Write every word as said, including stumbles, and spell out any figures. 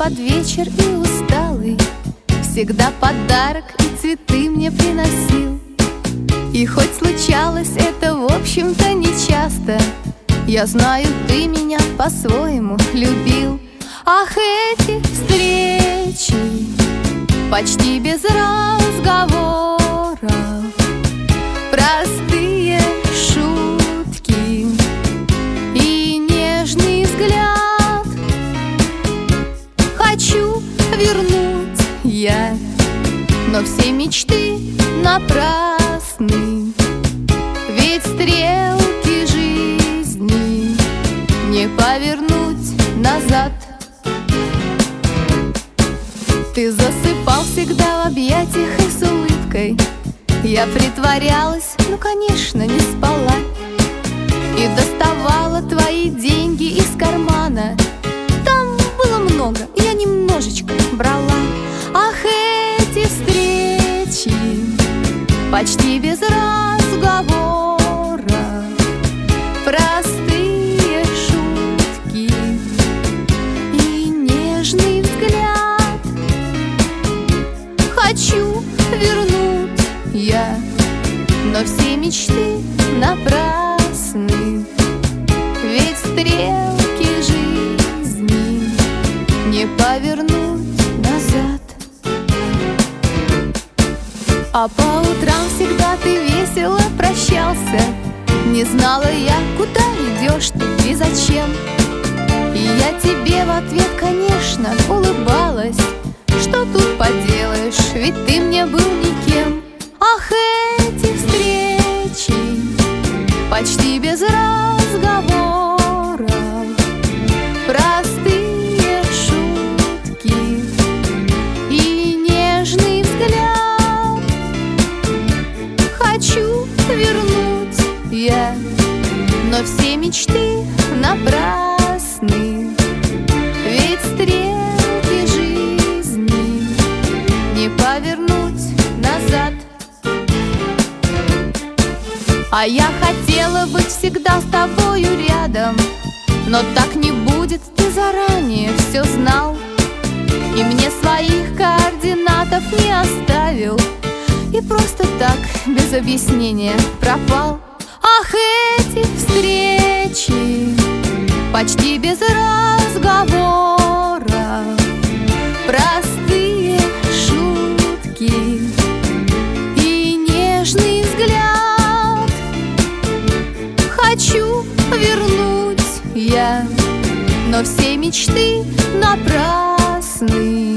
под вечер и усталый, всегда подарок и цветы мне приносил. И хоть случалось это, в общем-то, нечасто, я знаю, ты меня по-своему любил. Ах, эти встречи почти без разговоров, простые шутки и нежный взгляд. Хочу вернуть я, но все мечты напрасны, ведь стрелки жизни не повернуть назад. Ты засыпал всегда в объятиях и с улыбкой, я притворялась, ну, конечно, не спала, и доставала твои деньги из кармана. Там было много, я немножечко брала. Ах, эти встречи почти без разговора, простые шутки и нежный взгляд. Хочу вернуть я, но все мечты напрасны, ведь стрелки жизни не повернуть назад. А по утрам всегда ты весело прощался, не знала я, куда идешь ты и зачем. И я тебе в ответ, конечно, улыбалась. Что тут поделаешь, ведь ты мне был никем. Ах, эти встречи почти без разговора, простые шутки и нежный взгляд. Хочу вернуть я, но все мечты напрасны, ведь стрелки жизни не повернуть назад. А я хотела быть всегда с тобою рядом, но так не будет, ты заранее все знал, и мне своих координатов не оставил, и просто так, без объяснения, пропал. Ах, эти встречи почти без разговора, простые шутки и нежный взгляд. Хочу вернуть я, но все мечты напрасны,